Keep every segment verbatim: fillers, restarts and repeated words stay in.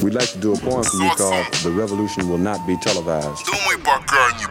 We'd like to do a poem for you called "The Revolution Will Not Be Televised." Думай, пока не...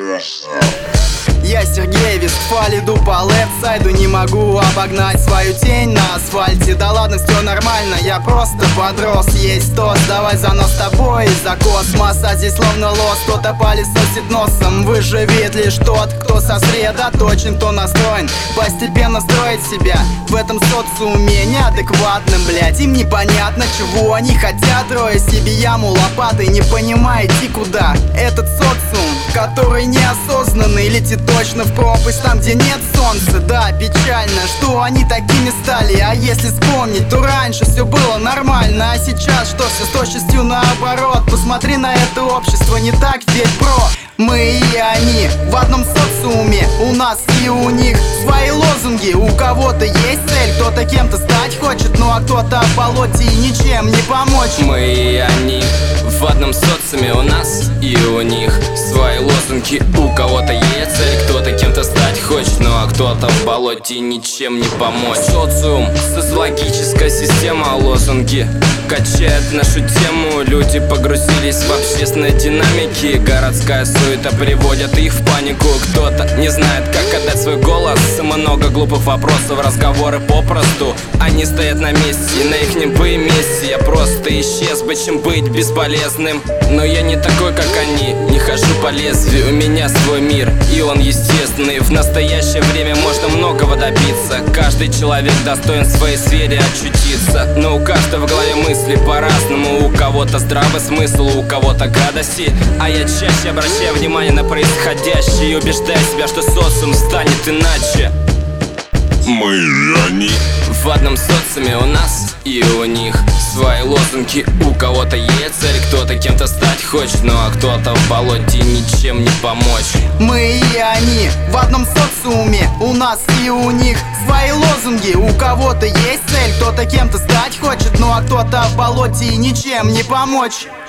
Я Сергей Вестфаль, иду по лефт-сайду, не могу обогнать свою тень на асфальте. Да ладно, все нормально, я просто подрос. Есть тост, давай за нас с тобой за космос. А здесь словно лос, кто-то пылесосит носом. Выживет лишь тот, кто сосредоточен, кто настроен постепенно строить себя в этом социуме неадекватным, блядь. Им непонятно, чего они хотят, роя себе яму лопатой, не понимая идти куда. Этот социум, который неосознанный, летит точно в пропасть, там, где нет солнца. Да, печально, что они такими стали. А если вспомнить, то раньше все было нормально. А сейчас что, все с точностью наоборот. Посмотри на это общество, не так ведь, бро. Мы и они в одном социуме, у нас и у них свои лозунги. У кого-то есть цель, кто-то кем-то стать хочет, ну а кто-то в болоте и ничем не помочь. Мы и они в одном социуме, у нас и у них свои лозунги. У кого-то есть цель, кто-то кем-то стать хочет, ну а кто-то в болоте и ничем не помочь. Социум, социологическая система, лозунги качает нашу тему. Люди погрузились в общественной динамики, городская суета приводит их в панику. Кто-то не знает, как отдать свой голос, много глупых вопросов, разговоры попросту. Они стоят на месте, на ихнем бы месте. Я просто исчез бы, чем быть бесполезным. Но я не такой, как они, не хожу по лезвию. У меня свой мир, и он естественный. В настоящее время можно многого добиться. Каждый человек достоин в своей сфере очутиться. Но у каждого в голове мысли по-разному. У кого-то здравый смысл, у кого-то гадости. А я чаще обращаю внимание на происходящее и убеждаю себя, что социум станет иначе. Мы и они в одном социуме, у нас и у них свои лозунги. У кого-то есть цель, кто-то кем-то стать хочет, ну а кто-то в болоте ничем не помочь. Мы и они в одном социуме, у нас и у них свои лозунги. У кого-то есть цель, кто-то кем-то стать хочет, ну а кто-то в болоте и ничем не помочь.